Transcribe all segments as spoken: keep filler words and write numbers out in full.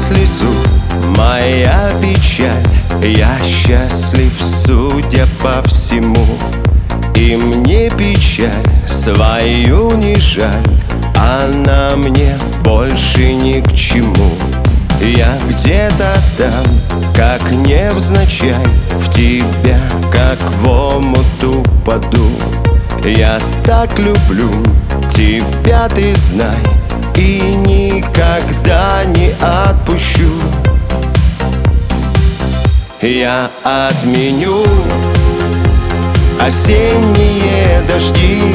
слезу, моя печаль. Я счастлив, судя по всему, и мне печаль свою не жаль. Она мне больше ни к чему. Я где-то там, как невзначай, в тебя, как в омут упаду. Я так люблю тебя, ты знай, и никогда не отпущу. Я отменю осенние дожди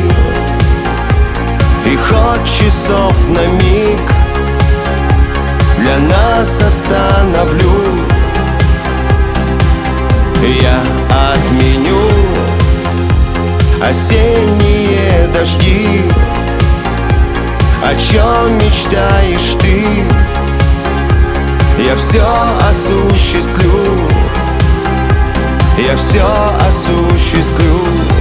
и ход часов на миг для нас остановлю. Я отменю осенние дожди. О чем мечтаешь ты? Я все осуществлю. Я все осуществлю.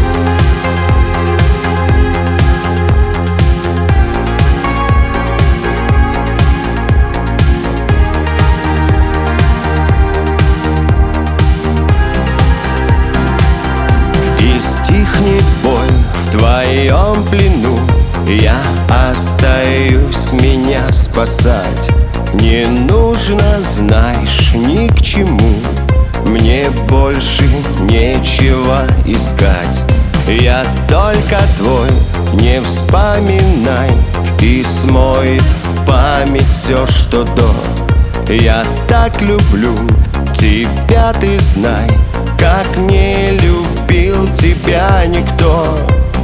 И стихнет боль в твоем плену. Я остаюсь меня спасать. Не нужно, знаешь, ни к чему. Мне больше нечего искать. Я только твой, не вспоминай, и смоет память все, что до. Я так люблю тебя, ты знай, как не любил тебя никто.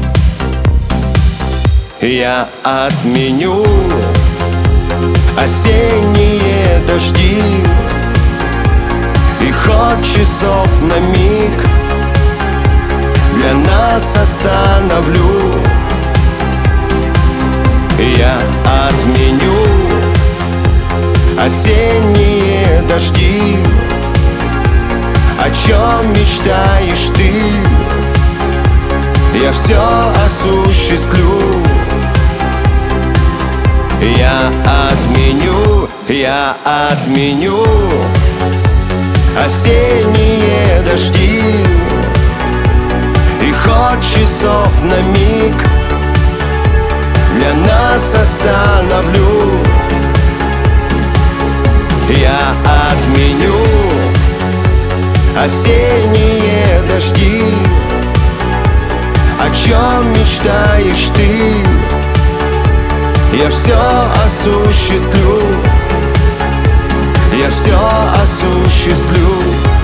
Я отменю осенние дожди и ход часов на миг для нас остановлю. Я отменю осенние дожди. О чем мечтаешь ты? Я все осуществлю. Я отменю, я отменю осенние дожди и ход часов на миг для нас остановлю. Я отменю осенние дожди. О чем мечтаешь ты? Я все осуществлю. Я все осуществлю.